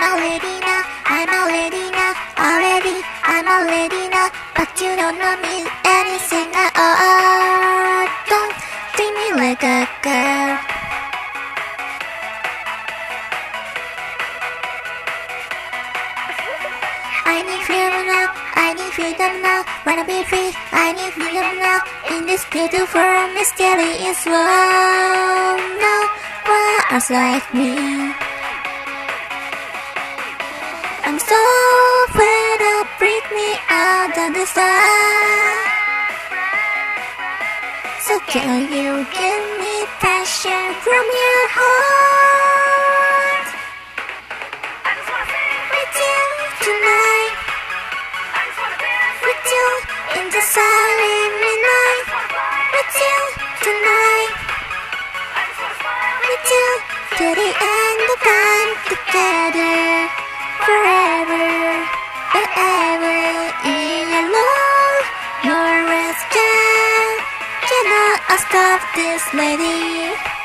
already now, I'm already now, already, I'm already now, but you don't know me anything at all. Don't treat me like a girl. I need freedom now, I need freedom now, wanna be free, I need freedom now, in this beautiful mysterious world. No one else like me. I'm so afraid of break me out of the sun. So can you give me passion from your heart? With you tonight, with you in the silent midnight, with you tonight, with you to the end of time together. Forever and ever in your love, your rest cannot stop this lady.